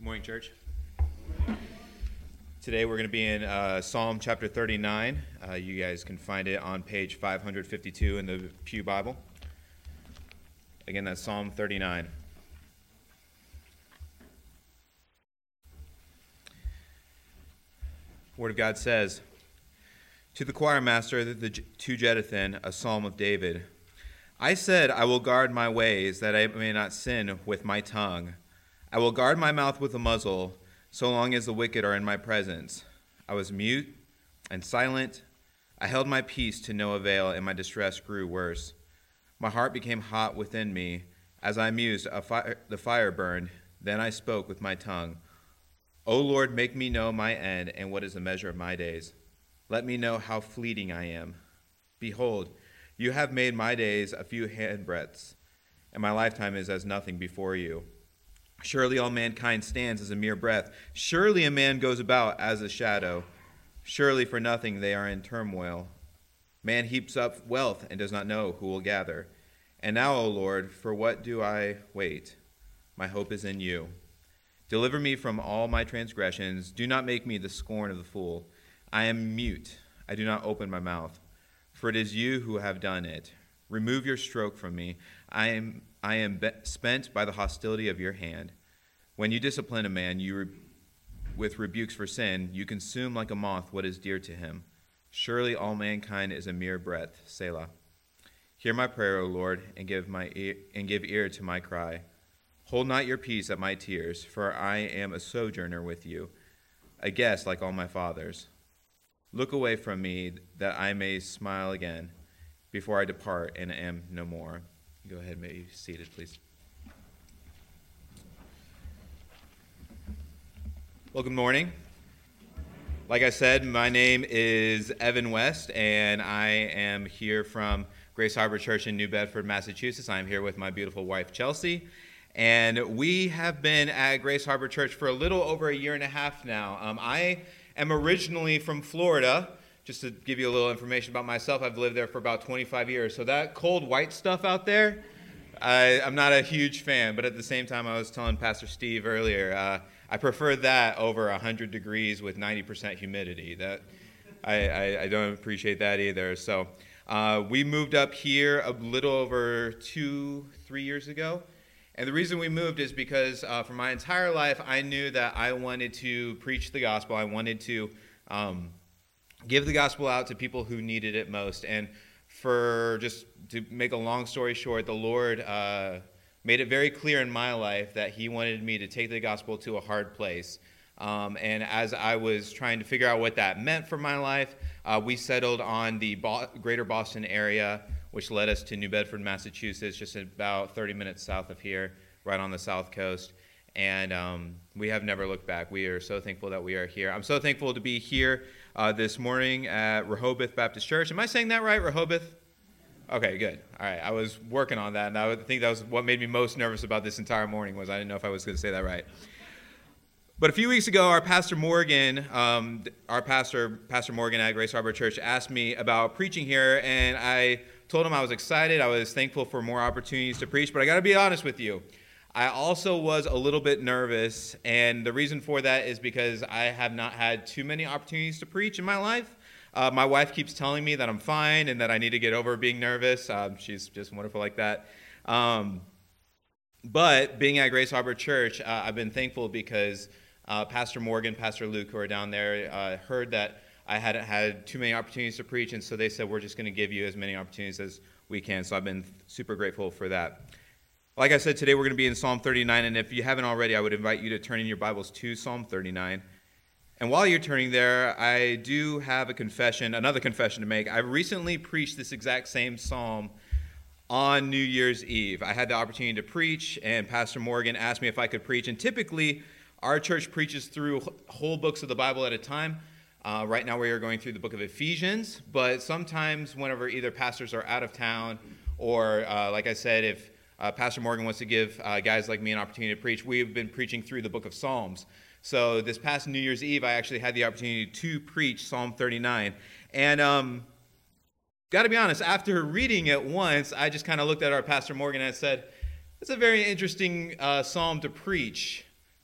Good morning, church. Today we're going to be in Psalm chapter 39. You guys can find it on page 552 in the Pew Bible. Again, that's Psalm 39. Word of God says, "To the choir master, to Jeduthun, a psalm of David. I said, I will guard my ways, that I may not sin with my tongue. I will guard my mouth with a muzzle, so long as the wicked are in my presence. I was mute and silent. I held my peace to no avail, and my distress grew worse. My heart became hot within me. As I mused, the fire burned. Then I spoke with my tongue. O Lord, make me know my end, and what is the measure of my days. Let me know how fleeting I am. Behold, you have made my days a few handbreadths, and my lifetime is as nothing before you. Surely all mankind stands as a mere breath. Surely a man goes about as a shadow. Surely for nothing they are in turmoil. Man heaps up wealth and does not know who will gather. And now, O Lord, for what do I wait? My hope is in you. Deliver me from all my transgressions. Do not make me the scorn of the fool. I am mute. I do not open my mouth. For it is you who have done it. Remove your stroke from me. I am spent by the hostility of your hand. When you discipline a man with rebukes for sin, you consume like a moth what is dear to him. Surely all mankind is a mere breath. Selah. Hear my prayer, O Lord, and give ear to my cry. Hold not your peace at my tears, for I am a sojourner with you, a guest like all my fathers. Look away from me, that I may smile again, before I depart and am no more." Go ahead and be seated, please. Well, good morning. Like I said, my name is Evan West, and I am here from Grace Harbor Church in New Bedford, Massachusetts. I'm here with my beautiful wife, Chelsea, and we have been at Grace Harbor Church for a little over a year and a half now. I am originally from Florida. Just to give you a little information about myself, I've lived there for about 25 years. So that cold white stuff out there, I'm not a huge fan. But at the same time, I was telling Pastor Steve earlier, I prefer that over 100 degrees with 90% humidity. That I don't appreciate that either. So we moved up here a little over 2-3 years ago. And the reason we moved is because for my entire life, I knew that I wanted to preach the gospel. I wanted to give the gospel out to people who needed it most. And for just to make a long story short, the Lord made it very clear in my life that he wanted me to take the gospel to a hard place. And as I was trying to figure out what that meant for my life, we settled on the greater Boston area, which led us to New Bedford, Massachusetts, just about 30 minutes south of here, right on the south coast. And we have never looked back. We are so thankful that we are here. I'm so thankful to be here this morning at Rehoboth Baptist Church. Am I saying that right, Rehoboth? Okay, good. All right, I was working on that, and I think that was what made me most nervous about this entire morning, was I didn't know if I was going to say that right. But a few weeks ago, our Pastor Morgan, Pastor Morgan at Grace Harbor Church, asked me about preaching here, and I told him I was excited. I was thankful for more opportunities to preach, but I got to be honest with you. I also was a little bit nervous, and the reason for that is because I have not had too many opportunities to preach in my life. My wife keeps telling me that I'm fine and that I need to get over being nervous. She's just wonderful like that. But being at Grace Harbor Church, I've been thankful because Pastor Morgan, Pastor Luke, who are down there, heard that I hadn't had too many opportunities to preach, and so they said, we're just going to give you as many opportunities as we can. So I've been super grateful for that. Like I said, today we're going to be in Psalm 39, and if you haven't already, I would invite you to turn in your Bibles to Psalm 39. And while you're turning there, I do have another confession to make. I recently preached this exact same psalm on New Year's Eve. I had the opportunity to preach, and Pastor Morgan asked me if I could preach. And typically, our church preaches through whole books of the Bible at a time. Right now, we are going through the book of Ephesians, but sometimes whenever either pastors are out of town or, like I said, if Pastor Morgan wants to give guys like me an opportunity to preach, we've been preaching through the book of Psalms. So this past New Year's Eve, I actually had the opportunity to preach Psalm 39. And got to be honest, after reading it once, I just kind of looked at our Pastor Morgan and said, it's a very interesting psalm to preach.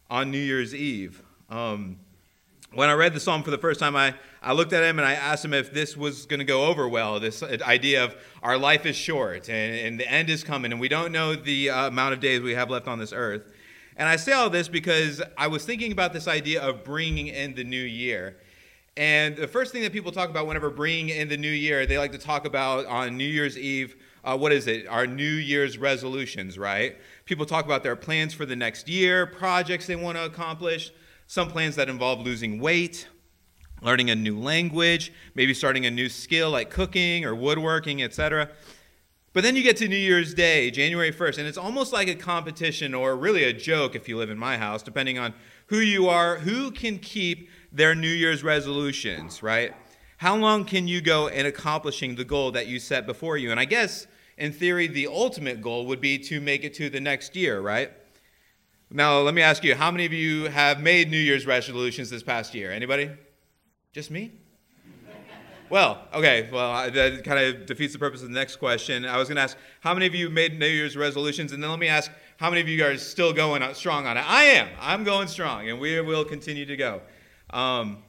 on New Year's Eve. When I read the psalm for the first time, I looked at him and I asked him if this was going to go over well, this idea of our life is short and the end is coming and we don't know the amount of days we have left on this earth. And I say all this because I was thinking about this idea of bringing in the new year. And the first thing that people talk about whenever bringing in the new year, they like to talk about on New Year's Eve, what is it? Our New Year's resolutions, right? People talk about their plans for the next year, projects they want to accomplish, some plans that involve losing weight, learning a new language, maybe starting a new skill like cooking or woodworking, etc. But then you get to New Year's Day, January 1st, and it's almost like a competition or really a joke if you live in my house, depending on who you are, who can keep their New Year's resolutions, right? How long can you go in accomplishing the goal that you set before you? And I guess, in theory, the ultimate goal would be to make it to the next year, right? Now, let me ask you, how many of you have made New Year's resolutions this past year? Anybody? Just me? Well, okay, that kind of defeats the purpose of the next question. I was going to ask, how many of you made New Year's resolutions? And then let me ask, how many of you guys are still going strong on it? I am. I'm going strong, and we will continue to go. And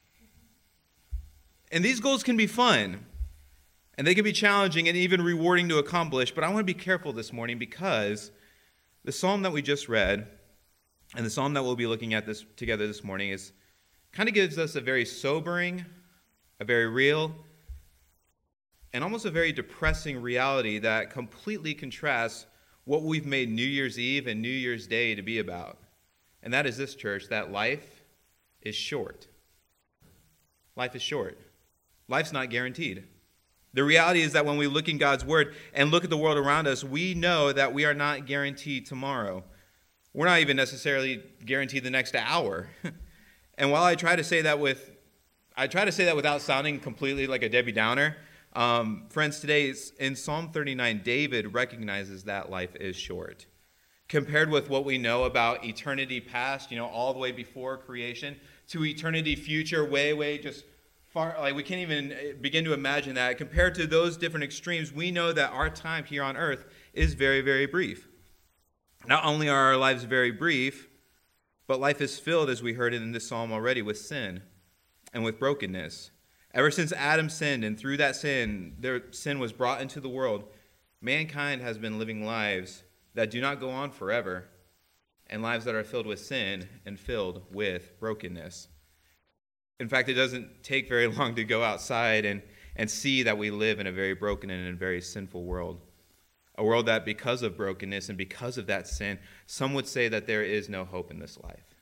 these goals can be fun, and they can be challenging and even rewarding to accomplish, but I want to be careful this morning because the psalm that we just read and the psalm that we'll be looking at together this morning kind of gives us a very sobering, a very real, and almost a very depressing reality that completely contrasts what we've made New Year's Eve and New Year's Day to be about. And that is this, church, that life is short. Life is short. Life's not guaranteed. The reality is that when we look in God's word and look at the world around us, we know that we are not guaranteed tomorrow. We're not even necessarily guaranteed the next hour. And while I try to say that without sounding completely like a Debbie Downer, friends, today in Psalm 39, David recognizes that life is short. Compared with what we know about eternity past, all the way before creation, to eternity future, way just far, like we can't even begin to imagine that. Compared to those different extremes, we know that our time here on earth is very, very brief. Not only are our lives very brief, but life is filled, as we heard in this psalm already, with sin and with brokenness. Ever since Adam sinned, and through that sin, their sin was brought into the world, mankind has been living lives that do not go on forever, and lives that are filled with sin and filled with brokenness. In fact, it doesn't take very long to go outside and see that we live in a very broken and a very sinful world. A world that, because of brokenness and because of that sin, some would say that there is no hope in this life.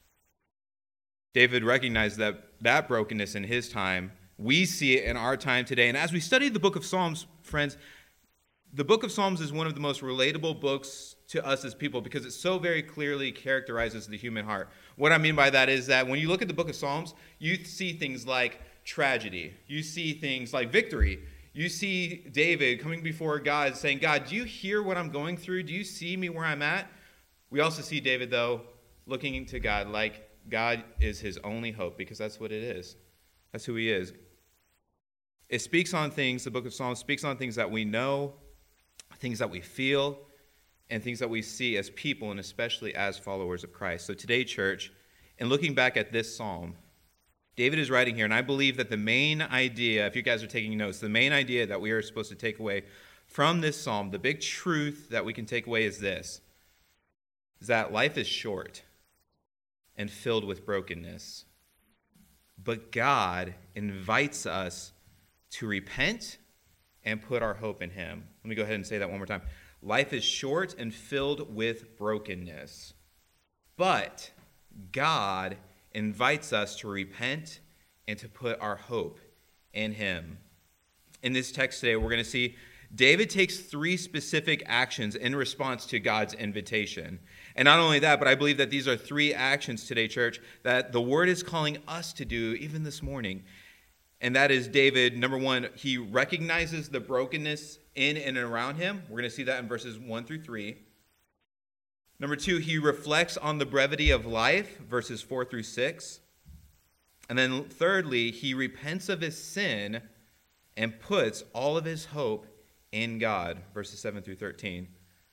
David recognized that brokenness in his time. We see it in our time today. And as we study the book of Psalms, friends, the book of Psalms is one of the most relatable books to us as people because it so very clearly characterizes the human heart. What I mean by that is that when you look at the book of Psalms, you see things like tragedy. You see things like victory. You see David coming before God saying, God, do you hear what I'm going through? Do you see me where I'm at? We also see David, though, looking to God like God is his only hope because that's what it is. That's who he is. It speaks on things, the book of Psalms speaks on things that we know, things that we feel, and things that we see as people and especially as followers of Christ. So today, church, in looking back at this psalm, David is writing here, and I believe that the main idea, if you guys are taking notes, the main idea that we are supposed to take away from this psalm, the big truth that we can take away is this, is that life is short and filled with brokenness. But God invites us to repent and put our hope in him. Let me go ahead and say that one more time. Life is short and filled with brokenness. But God invites us to repent and to put our hope in him. In this text today, we're going to see David takes 3 specific actions in response to God's invitation. And not only that, but I believe that these are 3 actions today, church, that the word is calling us to do even this morning. And that is David, number 1, he recognizes the brokenness in and around him. We're going to see that in verses 1 through 3. Number 2, he reflects on the brevity of life, verses 4 through 6. And then thirdly, he repents of his sin and puts all of his hope in God, verses 7 through 13.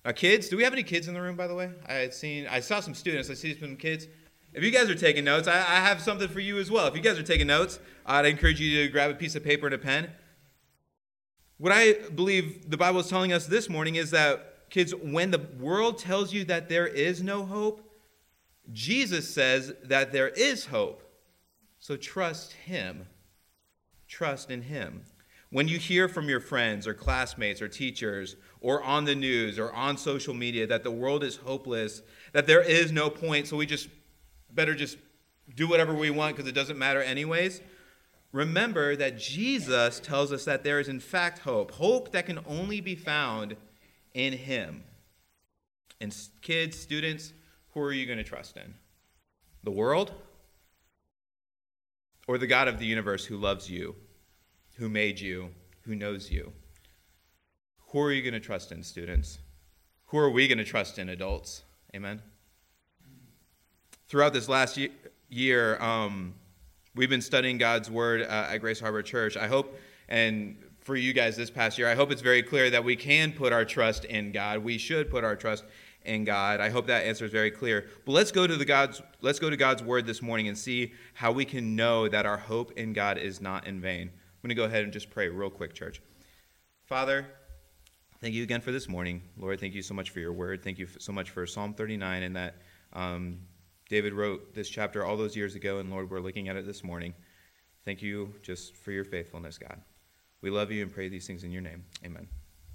Now, kids, do we have any kids in the room, by the way? I saw some students. I see some kids. If you guys are taking notes, I have something for you as well. If you guys are taking notes, I'd encourage you to grab a piece of paper and a pen. What I believe the Bible is telling us this morning is that, kids, when the world tells you that there is no hope, Jesus says that there is hope. So trust him. Trust in him. When you hear from your friends or classmates or teachers or on the news or on social media that the world is hopeless, that there is no point, so we just better just do whatever we want because it doesn't matter anyways, remember that Jesus tells us that there is in fact hope. Hope that can only be found in him. And kids, students, who are you going to trust in? The world? Or the God of the universe who loves you, who made you, who knows you? Who are you going to trust in, students? Who are we going to trust in, adults? Amen? Throughout this last year, we've been studying God's Word at Grace Harbor Church. I hope, and for you guys this past year, I hope it's very clear that we can put our trust in God. We should put our trust in God. I hope that answer is very clear. But let's go to God's Word this morning and see how we can know that our hope in God is not in vain. I'm going to go ahead and just pray real quick, church. Father, thank you again for this morning. Lord, thank you so much for your word. Thank you so much for Psalm 39 and that David wrote this chapter all those years ago, and Lord, we're looking at it this morning. Thank you just for your faithfulness, God. We love you and pray these things in your name. Amen.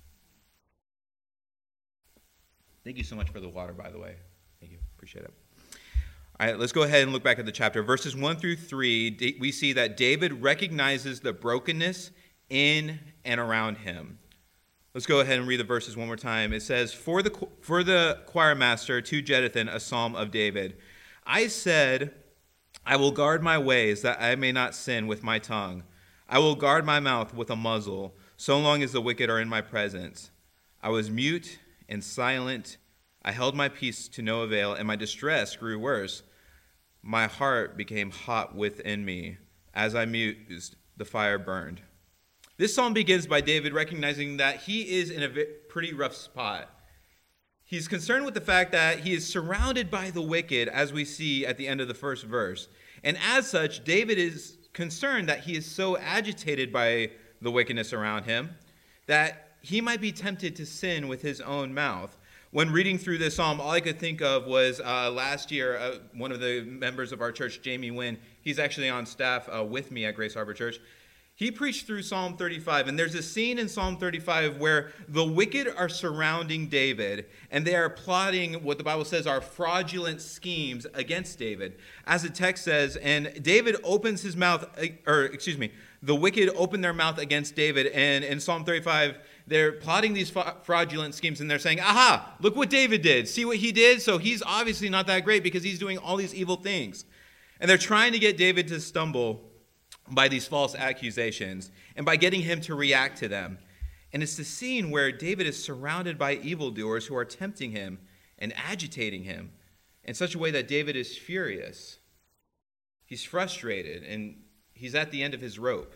Thank you so much for the water, by the way. Thank you. Appreciate it. All right, let's go ahead and look back at the chapter. Verses 1 through 3, we see that David recognizes the brokenness in and around him. Let's go ahead and read the verses one more time. It says, For the choir master to Jeduthun, a psalm of David. I said, I will guard my ways that I may not sin with my tongue. I will guard my mouth with a muzzle, so long as the wicked are in my presence. I was mute and silent. I held my peace to no avail, and my distress grew worse. My heart became hot within me. As I mused, the fire burned. This psalm begins by David recognizing that he is in a pretty rough spot. He's concerned with the fact that he is surrounded by the wicked, as we see at the end of the first verse. And as such, David is concerned that he is so agitated by the wickedness around him that he might be tempted to sin with his own mouth. When reading through this psalm, all I could think of was last year, one of the members of our church, Jamie Wynn, he's actually on staff with me at Grace Harbor Church. He preached through Psalm 35, and there's a scene in Psalm 35 where the wicked are surrounding David, and they are plotting what the Bible says are fraudulent schemes against David. As the text says, and David opens his mouth, the wicked open their mouth against David, and in Psalm 35, they're plotting these fraudulent schemes, and they're saying, aha, look what David did. See what he did? So he's obviously not that great because he's doing all these evil things. And they're trying to get David to stumble by these false accusations and by getting him to react to them. And it's the scene where David is surrounded by evildoers who are tempting him and agitating him in such a way that David is furious. He's frustrated, and he's at the end of his rope.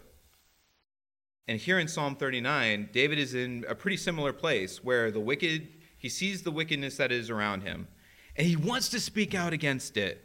And here in Psalm 39, David is in a pretty similar place where he sees the wickedness that is around him, and he wants to speak out against it.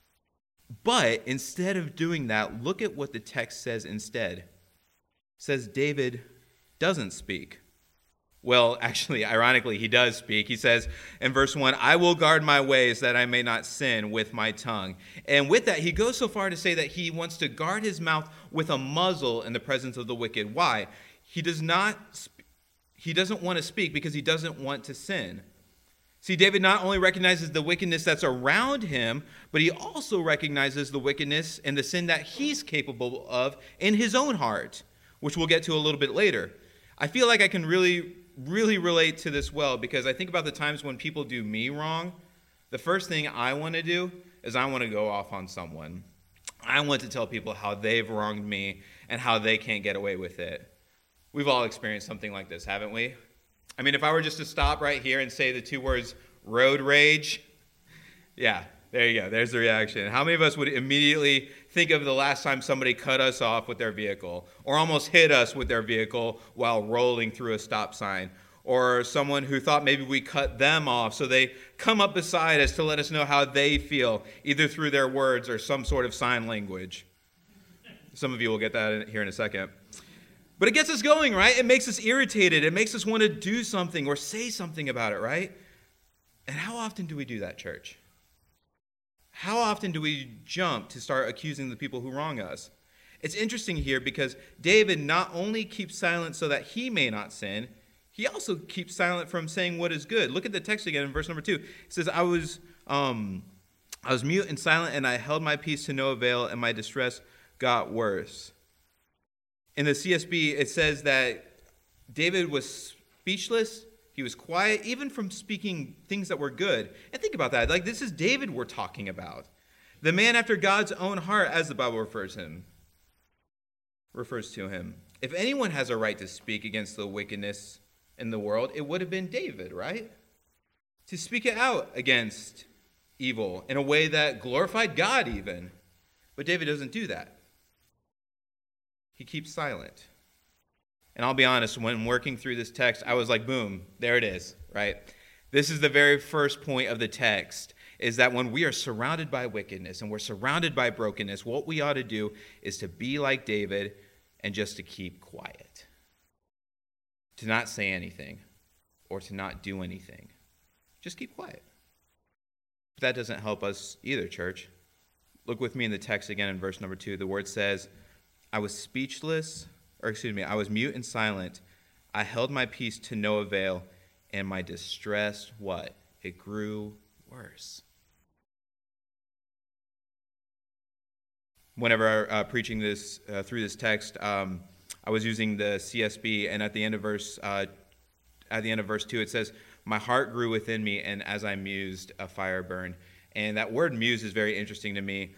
But instead of doing that, look at what the text says instead. It says David doesn't speak. Well, actually, ironically, he does speak. He says in verse 1, I will guard my ways that I may not sin with my tongue. And with that, he goes so far to say that he wants to guard his mouth with a muzzle in the presence of the wicked. Why? He doesn't want to speak because he doesn't want to sin. See, David not only recognizes the wickedness that's around him, but he also recognizes the wickedness and the sin that he's capable of in his own heart, which we'll get to a little bit later. I feel like I can really relate to this well because I think about the times when people do me wrong. The first thing I want to do is I want to go off on someone. I want to tell people how they've wronged me and how they can't get away with it. We've all experienced something like this, haven't we? I mean, if I were just to stop right here and say the two words, road rage, yeah, there you go. There's the reaction. How many of us would immediately think of the last time somebody cut us off with their vehicle or almost hit us with their vehicle while rolling through a stop sign? or someone who thought maybe we cut them off. So they come up beside us to let us know how they feel, either through their words or some sort of sign language. Some of you will get that here in a second. But it gets us going, right? It makes us irritated. It makes us want to do something or say something about it, right? And how often do we do that, church? How often do we jump to start accusing the people who wrong us? It's interesting here because David not only keeps silent so that he may not sin, he also keeps silent from saying what is good. Look at the text again in verse number 2. It says, I was mute and silent, and I held my peace to no avail, and my distress got worse. In the CSB, it says that David was speechless. He was quiet, even from speaking things that were good. And think about that. Like, this is David we're talking about. The man after God's own heart, as the Bible refers to him. If anyone has a right to speak against the wickedness in the world, it would have been David, right? To speak it out against evil in a way that glorified God even. But David doesn't do that. He keeps silent. And I'll be honest, when working through this text, I was like, boom, there it is, right? This is the very first point of the text, is that when we are surrounded by wickedness and we're surrounded by brokenness, what we ought to do is to be like David and just to keep quiet. To not say anything or to not do anything. Just keep quiet. But that doesn't help us either, church. Look with me in the text again in verse number 2. The word says, I was mute and silent. I held my peace to no avail, and my distress, what? It grew worse. Whenever preaching this through this text, I was using the CSB, and at the end of verse 2, it says, "My heart grew within me, and as I mused, a fire burned." And that word "muse" is very interesting to me.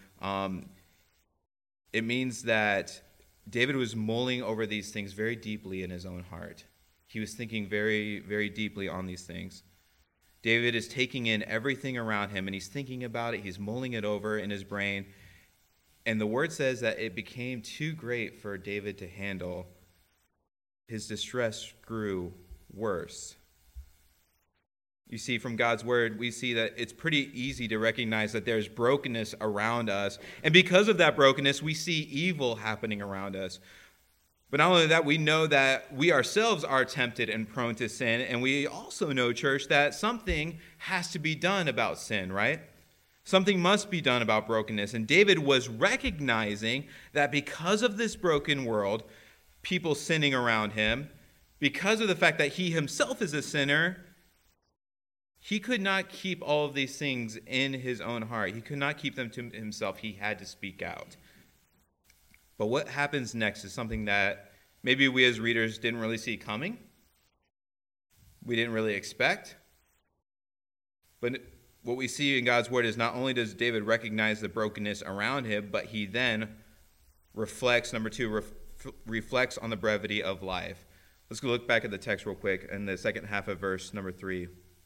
It means that David was mulling over these things very deeply in his own heart. He was thinking very, very deeply on these things. David is taking in everything around him, and he's thinking about it. He's mulling it over in his brain. And the word says that it became too great for David to handle. His distress grew worse. You see, from God's word, we see that it's pretty easy to recognize that there's brokenness around us. And because of that brokenness, we see evil happening around us. But not only that, we know that we ourselves are tempted and prone to sin. And we also know, church, that something has to be done about sin, right? Something must be done about brokenness. And David was recognizing that because of this broken world, people sinning around him, because of the fact that he himself is a sinner, he could not keep all of these things in his own heart. He could not keep them to himself. He had to speak out. But what happens next is something that maybe we as readers didn't really see coming. We didn't really expect. But what we see in God's word is not only does David recognize the brokenness around him, but he then reflects, number 2, reflects on the brevity of life. Let's go look back at the text real quick in the second half of verse number 3.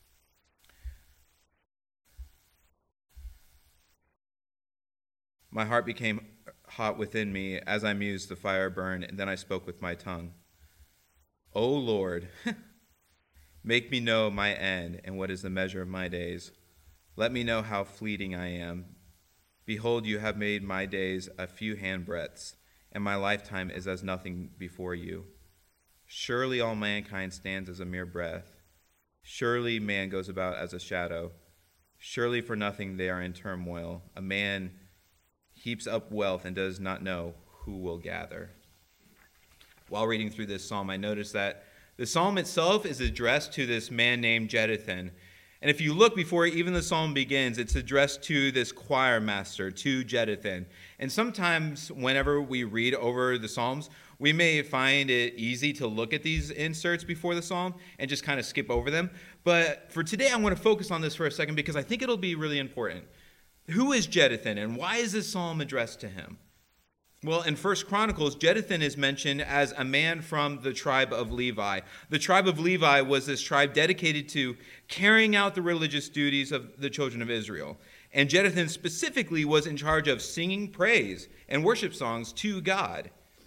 My heart became hot within me. As I mused, the fire burned, and then I spoke with my tongue. O Lord, make me know my end and what is the measure of my days. Let me know how fleeting I am. Behold, you have made my days a few handbreadths, and my lifetime is as nothing before you. Surely all mankind stands as a mere breath. Surely man goes about as a shadow. Surely for nothing they are in turmoil. A man heaps up wealth and does not know who will gather. While reading through this psalm, I noticed that the psalm itself is addressed to this man named Jeduthun. And if you look before even the psalm begins, it's addressed to this choir master, to Jeduthun. And sometimes whenever we read over the psalms, we may find it easy to look at these inserts before the psalm and just kind of skip over them. But for today, I want to focus on this for a second because I think it'll be really important. Who is Jeduthun, and why is this psalm addressed to him? Well, in 1 Chronicles, Jeduthun is mentioned as a man from the tribe of Levi. The tribe of Levi was this tribe dedicated to carrying out the religious duties of the children of Israel. And Jeduthun specifically was in charge of singing praise and worship songs to God.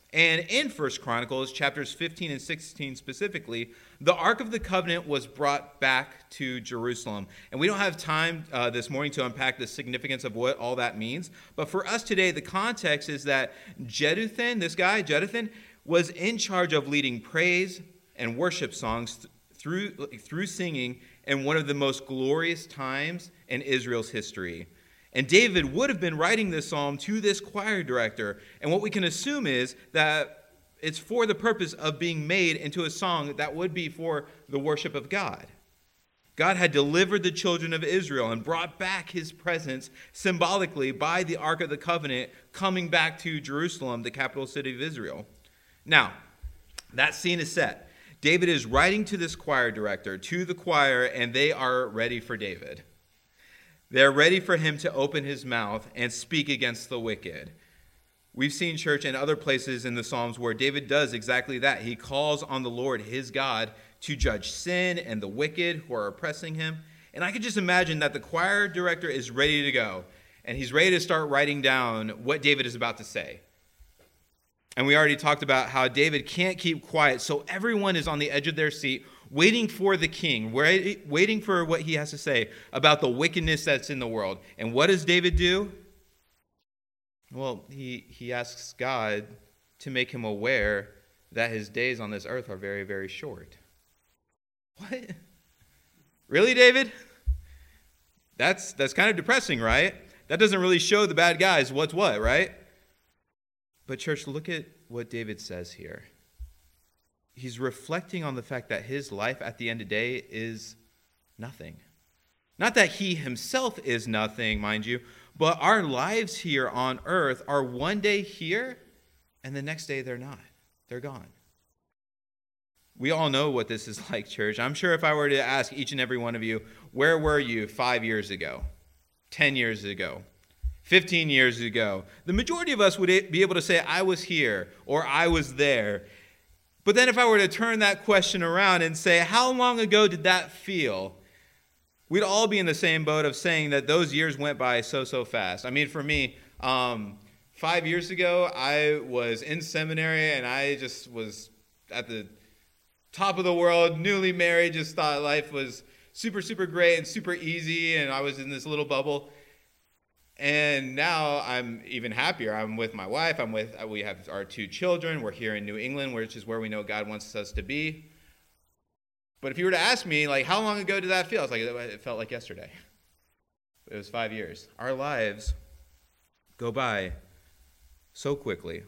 And in 1 Chronicles, chapters 15 and 16 specifically, the Ark of the Covenant was brought back to Jerusalem. And we don't have time this morning to unpack the significance of what all that means. But for us today, the context is that Jeduthun, was in charge of leading praise and worship songs through singing in one of the most glorious times in Israel's history. And David would have been writing this psalm to this choir director. And what we can assume is that it's for the purpose of being made into a song that would be for the worship of God. God had delivered the children of Israel and brought back his presence symbolically by the Ark of the Covenant coming back to Jerusalem, the capital city of Israel. Now, that scene is set. David is writing to this choir director, to the choir, and they are ready for David. They're ready for him to open his mouth and speak against the wicked. We've seen, church, in other places in the Psalms where David does exactly that. He calls on the Lord, his God, to judge sin and the wicked who are oppressing him. And I could just imagine that the choir director is ready to go, and he's ready to start writing down what David is about to say. And we already talked about how David can't keep quiet, so everyone is on the edge of their seat, waiting for the king, waiting for what he has to say about the wickedness that's in the world. And what does David do? Well, he asks God to make him aware that his days on this earth are very, very short. What? Really, David? That's kind of depressing, right? That doesn't really show the bad guys what's what, right? But church, look at what David says here. He's reflecting on the fact that his life at the end of the day is nothing. Not that he himself is nothing, mind you, but our lives here on earth are one day here, and the next day they're not. They're gone. We all know what this is like, church. I'm sure if I were to ask each and every one of you, where were you 5 years ago, 10 years ago, 15 years ago? The majority of us would be able to say, I was here or I was there. But then if I were to turn that question around and say, how long ago did that feel? We'd all be in the same boat of saying that those years went by so fast. I mean, for me, 5 years ago, I was in seminary and I just was at the top of the world, newly married, just thought life was super great and super easy, and I was in this little bubble. And now I'm even happier. I'm with my wife. We have our 2 children. We're here in New England, which is where we know God wants us to be. But if you were to ask me, like, how long ago did that feel? I was like, it felt like yesterday. It was 5 years. Our lives go by so quickly.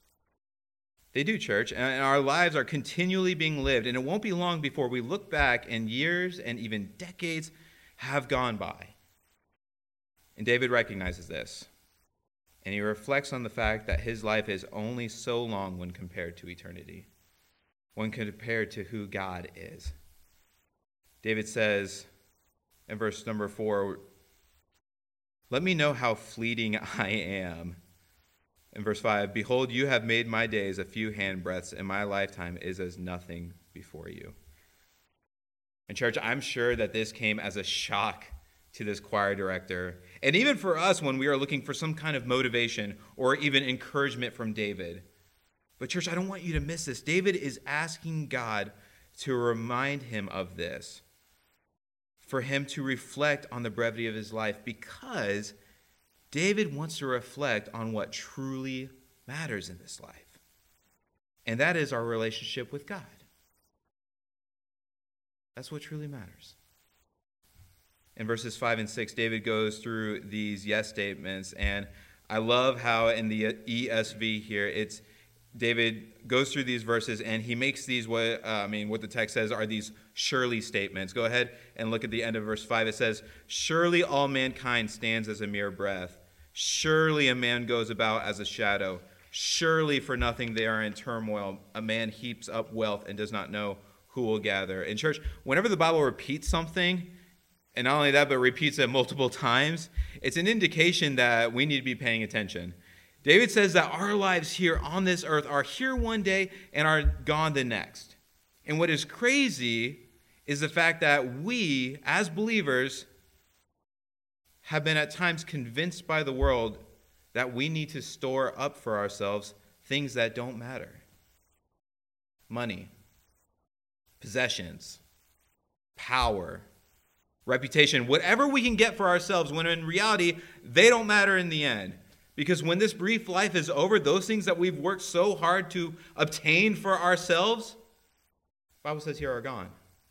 They do, church. And our lives are continually being lived. And it won't be long before we look back and years and even decades have gone by. And David recognizes this, and he reflects on the fact that his life is only so long when compared to eternity, when compared to who God is. David says in verse number 4, let me know how fleeting I am. In verse 5, behold, you have made my days a few handbreadths, and my lifetime is as nothing before you. And church, I'm sure that this came as a shock to this choir director, and even for us when we are looking for some kind of motivation or even encouragement from David. But church, I don't want you to miss this. David is asking God to remind him of this, for him to reflect on the brevity of his life, because David wants to reflect on what truly matters in this life, and that is our relationship with God. That's what truly matters. In verses 5 and 6, David goes through these yes statements, and I love how in the ESV here, David goes through these verses, and he makes these what the text says are these surely statements. Go ahead and look at the end of verse 5. It says, surely all mankind stands as a mere breath. Surely a man goes about as a shadow. Surely for nothing they are in turmoil. A man heaps up wealth and does not know who will gather. In church, whenever the Bible repeats something, and not only that, but repeats it multiple times, it's an indication that we need to be paying attention. David says that our lives here on this earth are here one day and are gone the next. And what is crazy is the fact that we, as believers, have been at times convinced by the world that we need to store up for ourselves things that don't matter. Money, possessions, power, reputation, whatever we can get for ourselves, when in reality, they don't matter in the end. Because when this brief life is over, those things that we've worked so hard to obtain for ourselves, the Bible says here, are gone.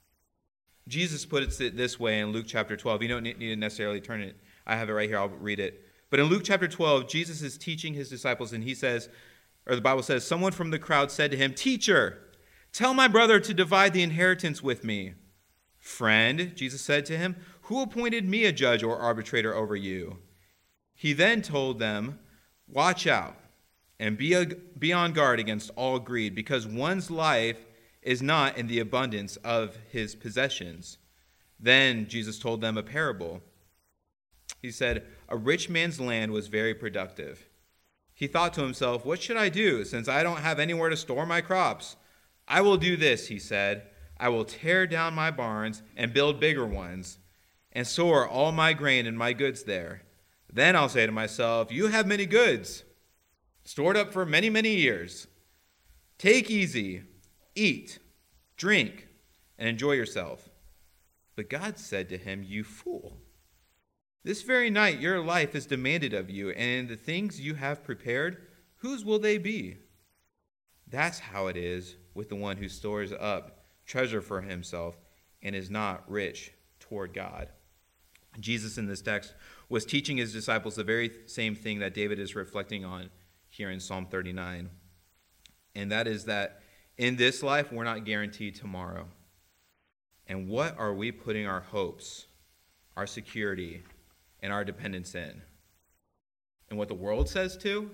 Jesus puts it this way in Luke chapter 12. You don't need to necessarily turn it. I have it right here. I'll read it. But in Luke chapter 12, Jesus is teaching his disciples, and he says, or the Bible says, someone from the crowd said to him, "Teacher, tell my brother to divide the inheritance with me." "Friend," Jesus said to him, "who appointed me a judge or arbitrator over you?" He then told them, "Watch out and be on guard against all greed, because one's life is not in the abundance of his possessions." Then Jesus told them a parable. He said, "A rich man's land was very productive. He thought to himself, 'What should I do, since I don't have anywhere to store my crops?' 'I will do this,' he said. 'I will tear down my barns and build bigger ones, and store all my grain and my goods there. Then I'll say to myself, you have many goods, stored up for many, many years. Take easy, eat, drink, and enjoy yourself.' But God said to him, 'You fool. This very night your life is demanded of you, and the things you have prepared, whose will they be?' That's how it is with the one who stores up treasure for himself and is not rich toward God." Jesus in this text was teaching his disciples the very same thing that David is reflecting on here in Psalm 39. And that is that in this life, we're not guaranteed tomorrow. And what are we putting our hopes, our security, and our dependence in? And what the world says to?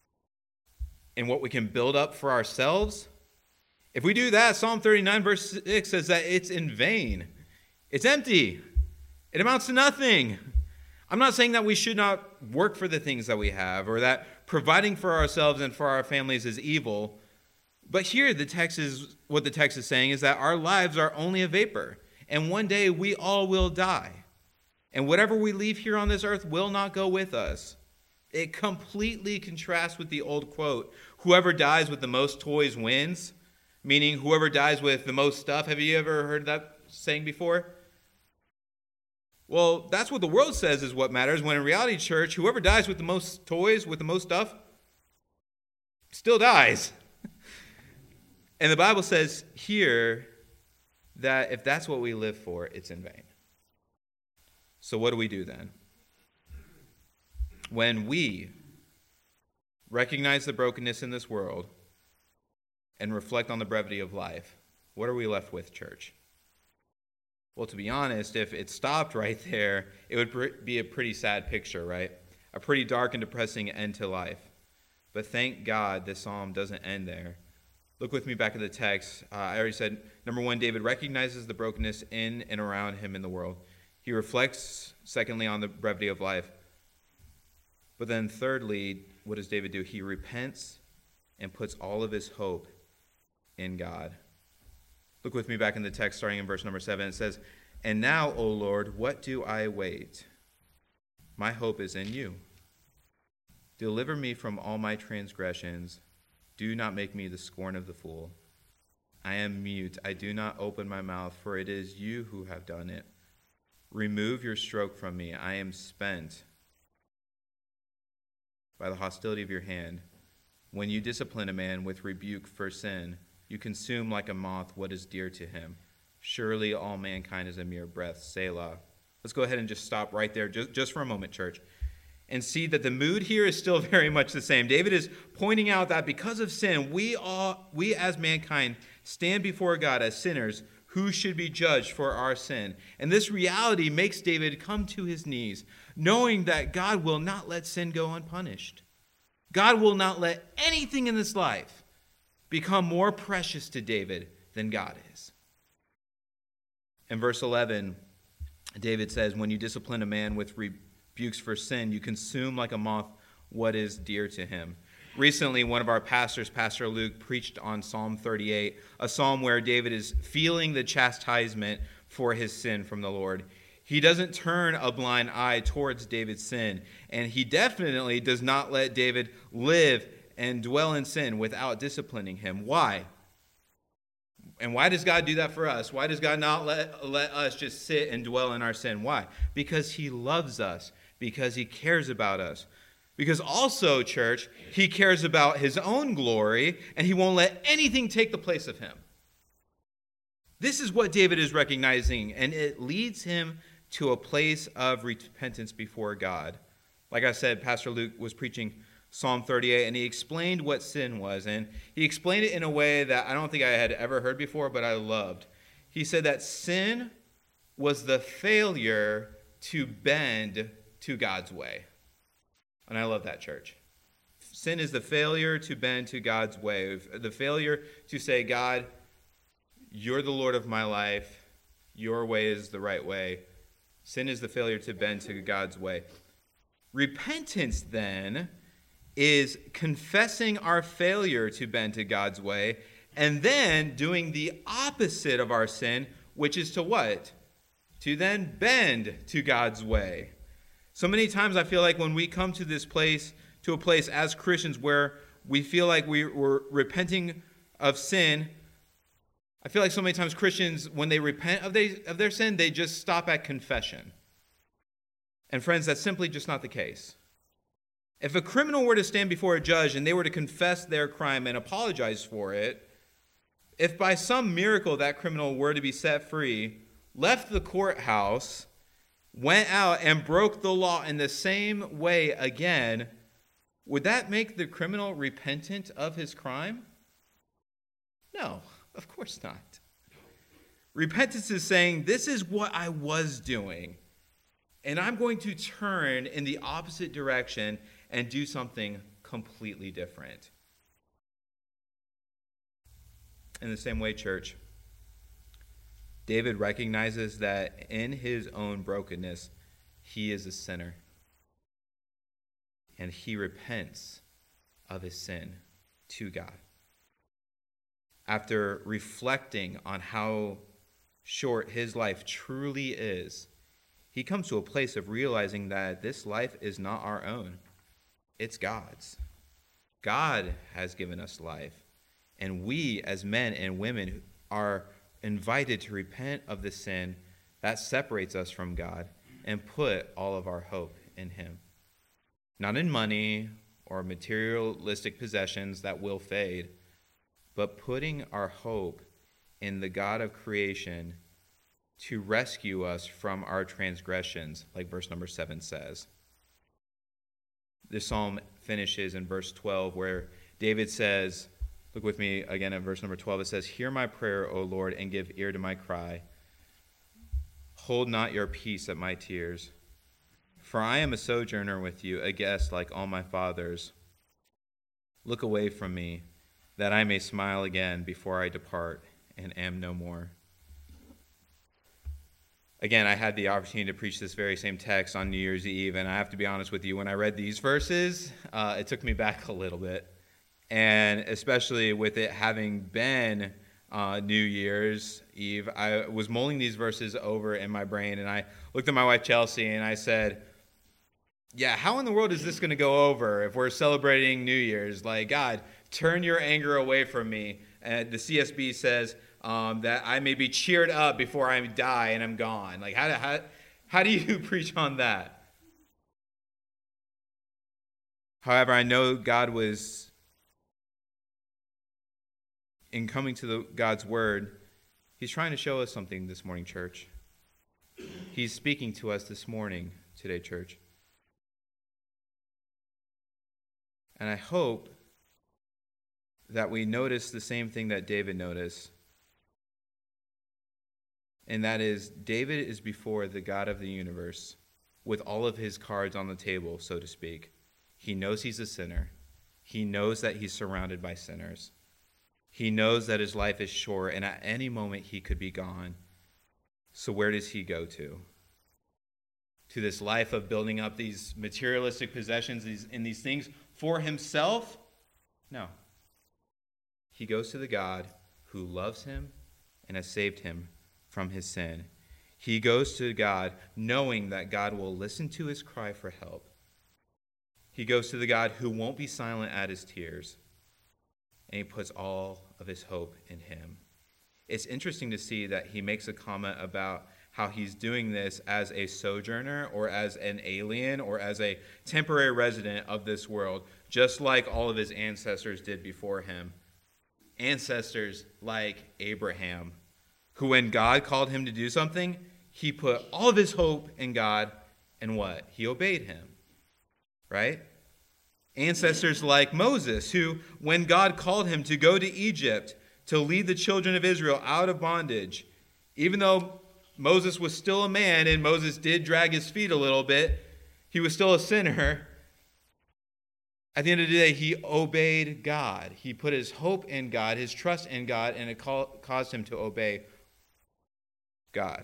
And what we can build up for ourselves? If we do that, Psalm 39 verse 6 says that it's in vain. It's empty. It amounts to nothing. I'm not saying that we should not work for the things that we have, or that providing for ourselves and for our families is evil. But here what the text is saying is that our lives are only a vapor, and one day we all will die. And whatever we leave here on this earth will not go with us. It completely contrasts with the old quote, "Whoever dies with the most toys wins," meaning whoever dies with the most stuff. Have you ever heard that saying before? Well, that's what the world says is what matters, when in reality, church, whoever dies with the most toys, with the most stuff, still dies. And the Bible says here that if that's what we live for, it's in vain. So what do we do then? When we recognize the brokenness in this world and reflect on the brevity of life, what are we left with, church? Well, to be honest, if it stopped right there, it would be a pretty sad picture, right? A pretty dark and depressing end to life. But thank God this psalm doesn't end there. Look with me back at the text. I already said, number one, David recognizes the brokenness in and around him in the world. He reflects, secondly, on the brevity of life. But then thirdly, what does David do? He repents and puts all of his hope in God. Look with me back in the text, starting in verse number 7. It says, "And now, O Lord, what do I wait? My hope is in you. Deliver me from all my transgressions. Do not make me the scorn of the fool. I am mute. I do not open my mouth, for it is you who have done it. Remove your stroke from me. I am spent by the hostility of your hand. When you discipline a man with rebuke for sin, you consume like a moth what is dear to him. Surely all mankind is a mere breath. Selah." Let's go ahead and just stop right there, just for a moment, church, and see that the mood here is still very much the same. David is pointing out that because of sin, we as mankind stand before God as sinners who should be judged for our sin. And this reality makes David come to his knees, knowing that God will not let sin go unpunished. God will not let anything in this life become more precious to David than God is. In verse 11, David says, "When you discipline a man with rebukes for sin, you consume like a moth what is dear to him." Recently, one of our pastors, Pastor Luke, preached on Psalm 38, a psalm where David is feeling the chastisement for his sin from the Lord. He doesn't turn a blind eye towards David's sin, and he definitely does not let David live and dwell in sin without disciplining him. Why? And why does God do that for us? Why does God not let us just sit and dwell in our sin? Why? Because he loves us. Because he cares about us. Because also, church, he cares about his own glory, and he won't let anything take the place of him. This is what David is recognizing, and it leads him to a place of repentance before God. Like I said, Pastor Luke was preaching Psalm 38, and he explained what sin was, and he explained it in a way that I don't think I had ever heard before, but I loved. He said that sin was the failure to bend to God's way. And I love that, church. Sin is the failure to bend to God's way, the failure to say, God, you're the Lord of my life, your way is the right way. Sin is the failure to bend to God's way. Repentance, then, is confessing our failure to bend to God's way, and then doing the opposite of our sin, which is to what? To then bend to God's way. So many times I feel like when we come to this place, to a place as Christians where we feel like we're repenting of sin, I feel like so many times Christians, when they repent of their sin, they just stop at confession. And friends, that's simply just not the case. If a criminal were to stand before a judge and they were to confess their crime and apologize for it, if by some miracle that criminal were to be set free, left the courthouse, went out and broke the law in the same way again, would that make the criminal repentant of his crime? No, of course not. Repentance is saying, this is what I was doing, and I'm going to turn in the opposite direction and do something completely different. In the same way, church, David recognizes that in his own brokenness, he is a sinner. And he repents of his sin to God. After reflecting on how short his life truly is, he comes to a place of realizing that this life is not our own. It's God's. God has given us life. And we, as men and women, are invited to repent of the sin that separates us from God and put all of our hope in him. Not in money or materialistic possessions that will fade, but putting our hope in the God of creation to rescue us from our transgressions, like verse number 7 says. This psalm finishes in verse 12 where David says, look with me again at verse number 12. It says, "Hear my prayer, O Lord, and give ear to my cry. Hold not your peace at my tears. For I am a sojourner with you, a guest like all my fathers. Look away from me, that I may smile again before I depart and am no more." Again, I had the opportunity to preach this very same text on New Year's Eve, and I have to be honest with you, when I read these verses, it took me back a little bit. And especially with it having been New Year's Eve, I was mulling these verses over in my brain, and I looked at my wife Chelsea, and I said, yeah, how in the world is this going to go over if we're celebrating New Year's? Like, God, turn your anger away from me. And the CSB says that I may be cheered up before I die and I'm gone. Like, how do you preach on that? However, I know God was, in coming to God's word, he's trying to show us something this morning, church. He's speaking to us this morning, today, church. And I hope that we notice the same thing that David noticed. And that is, David is before the God of the universe with all of his cards on the table, so to speak. He knows he's a sinner. He knows that he's surrounded by sinners. He knows that his life is short, and at any moment he could be gone. So where does he go to? To this life of building up these materialistic possessions and these things for himself? No. He goes to the God who loves him and has saved him from his sin. He goes to God knowing that God will listen to his cry for help. he goes to the God who won't be silent at his tears, and he puts all of his hope in him. It's interesting to see that he makes a comment about how he's doing this as a sojourner or as an alien or as a temporary resident of this world, just like all of his ancestors did before him. Ancestors like Abraham, who when God called him to do something, he put all of his hope in God, and what? He obeyed him, right? Ancestors like Moses, who when God called him to go to Egypt to lead the children of Israel out of bondage, even though Moses was still a man and Moses did drag his feet a little bit, he was still a sinner. At the end of the day, he obeyed God. He put his hope in God, his trust in God, and it caused him to obey God.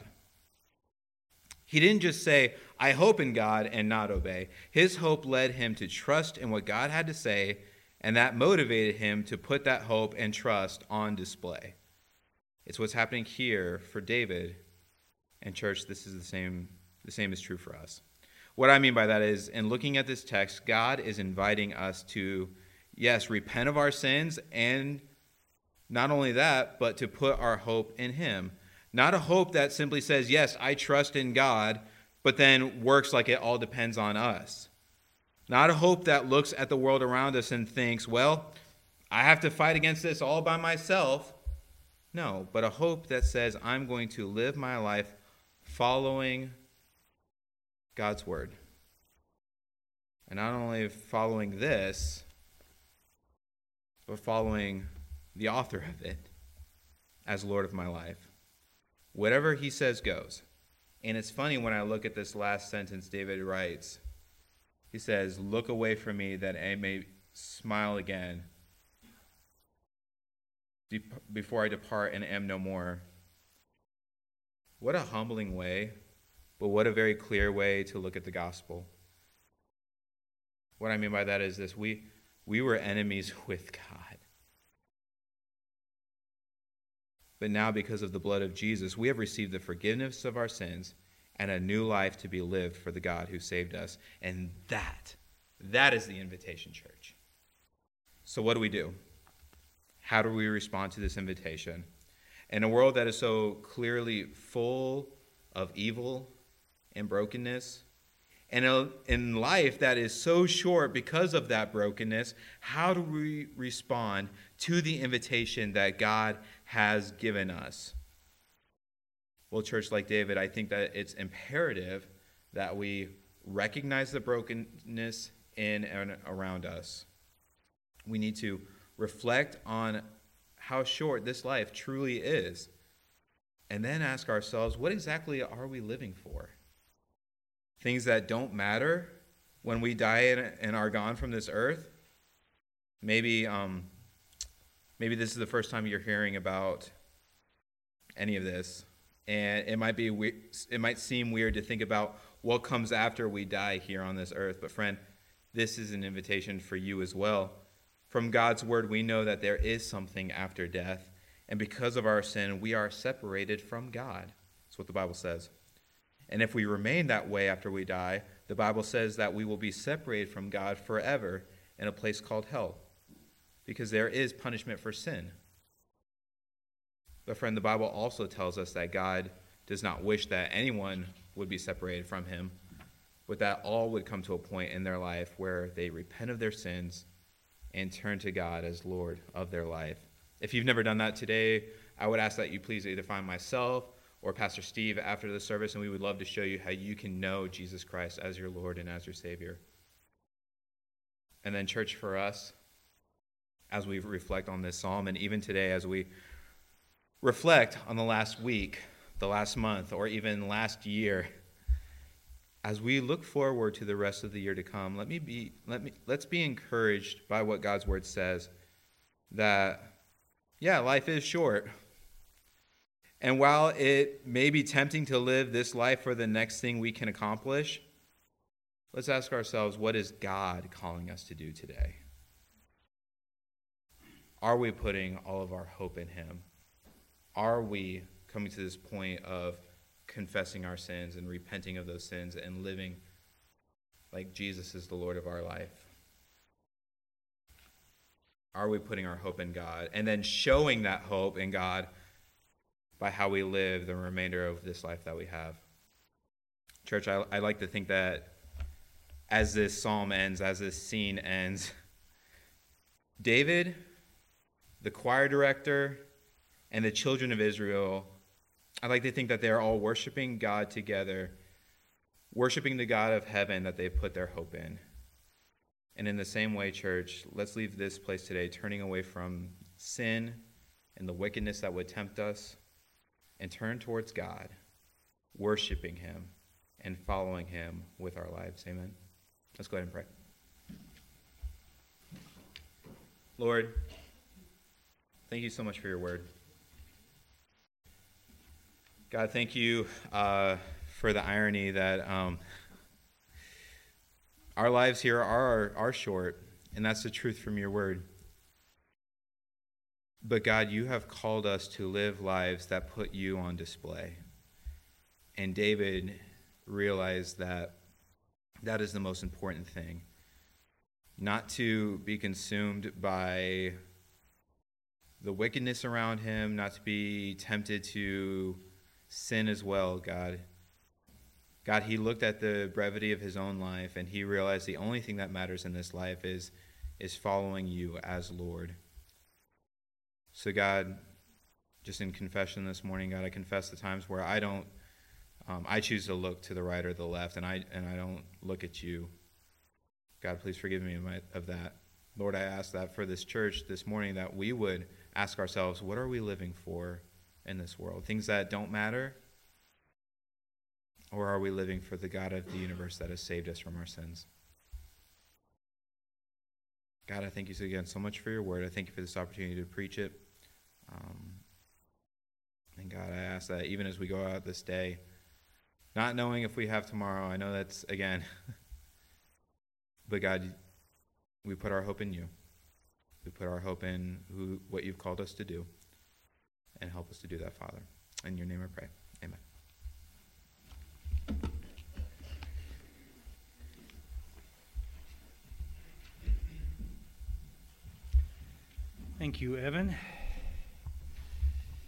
He didn't just say, I hope in God, and not obey. His hope led him to trust in what God had to say, and that motivated him to put that hope and trust on display. It's what's happening here for David. And church, this is the same is true for us. What I mean by that is, in looking at this text, God is inviting us to, yes, repent of our sins, and not only that, but to put our hope in him. Not a hope that simply says, yes, I trust in God, but then works like it all depends on us. Not a hope that looks at the world around us and thinks, well, I have to fight against this all by myself. No, but a hope that says, I'm going to live my life following God's word. And not only following this, but following the author of it as Lord of my life. Whatever he says goes. And it's funny when I look at this last sentence David writes. He says, look away from me that I may smile again before I depart and am no more. What a humbling way, but what a very clear way to look at the gospel. What I mean by that is this: we were enemies with God. But now, because of the blood of Jesus, we have received the forgiveness of our sins and a new life to be lived for the God who saved us. And that is the invitation, church. So what do we do? How do we respond to this invitation? In a world that is so clearly full of evil and brokenness, and in life that is so short because of that brokenness, how do we respond to the invitation that God has given us? Well, church, like David, I think that it's imperative that we recognize the brokenness in and around us. We need to reflect on how short this life truly is, and then ask ourselves, what exactly are we living for? Things that don't matter when we die and are gone from this earth? Maybe this is the first time you're hearing about any of this, and it might seem weird to think about what comes after we die here on this earth. But friend, this is an invitation for you as well. From God's word, we know that there is something after death, and because of our sin, we are separated from God. That's what the Bible says. And if we remain that way after we die, the Bible says that we will be separated from God forever in a place called hell, because there is punishment for sin. But friend, the Bible also tells us that God does not wish that anyone would be separated from him, but that all would come to a point in their life where they repent of their sins and turn to God as Lord of their life. If you've never done that today, I would ask that you please either find myself or Pastor Steve after the service, and we would love to show you how you can know Jesus Christ as your Lord and as your Savior. And then, church, for us, as we reflect on this psalm, and even today as we reflect on the last week, the last month, or even last year, as we look forward to the rest of the year to come, let's be encouraged by what God's word says, that, yeah, life is short. And while it may be tempting to live this life for the next thing we can accomplish, let's ask ourselves, what is God calling us to do today? Are we putting all of our hope in him? Are we coming to this point of confessing our sins and repenting of those sins and living like Jesus is the Lord of our life? Are we putting our hope in God and then showing that hope in God by how we live the remainder of this life that we have? Church, I like to think that as this psalm ends, as this scene ends, David, the choir director, and the children of Israel, I like to think that they're all worshiping God together, worshiping the God of heaven that they've put their hope in. And in the same way, church, let's leave this place today turning away from sin and the wickedness that would tempt us and turn towards God, worshiping him and following him with our lives. Amen. Let's go ahead and pray. Lord, thank you so much for your word. God, thank you for the irony that our lives here are short, and that's the truth from your word. But God, you have called us to live lives that put you on display. And David realized that that is the most important thing. Not to be consumed by the wickedness around him, not to be tempted to sin as well, God. God, he looked at the brevity of his own life, and he realized the only thing that matters in this life is following you as Lord. So God, just in confession this morning, God, I confess the times where I choose to look to the right or the left, and I don't look at you. God, please forgive me of that. Lord, I ask that for this church this morning, that we would ask ourselves, what are we living for in this world? Things that don't matter? Or are we living for the God of the universe that has saved us from our sins? God, I thank you again so much for your word. I thank you for this opportunity to preach it. And God, I ask that even as we go out this day, not knowing if we have tomorrow, I know that's, again, but God, we put our hope in you. We put our hope in what you've called us to do, and help us to do that, Father. In your name I pray. Amen. Thank you, Evan.